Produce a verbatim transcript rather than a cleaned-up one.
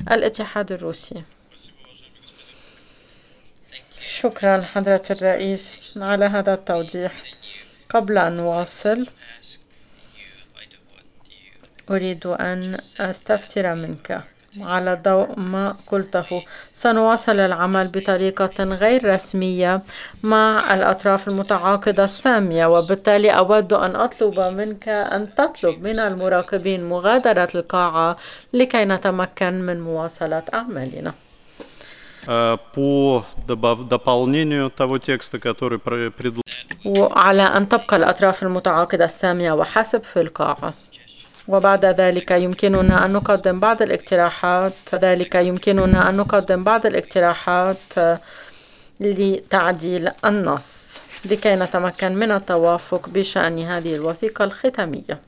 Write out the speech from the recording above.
الاتحاد الروسي. شكرا حضرة الرئيس على هذا التوضيح. قبل أن نواصل أريد أن أستفسر منك على ضوء ما قلته. سنواصل العمل بطريقة غير رسمية مع الأطراف المتعاقدة السامية، وبالتالي أود أن أطلب منك أن تطلب من المراقبين مغادرة القاعة لكي نتمكن من مواصلة أعمالنا. По дополнению того текста, который предложен. وعلى أن تبقى الأطراف المتعاقدة السامية وحسب في القاعة، وبعد ذلك يمكننا أن نقدم بعض الاقتراحات ذلك يمكننا أن نقدم بعض الاقتراحات لتعديل النص لكي نتمكن من التوافق بشأن هذه الوثيقة الختامية.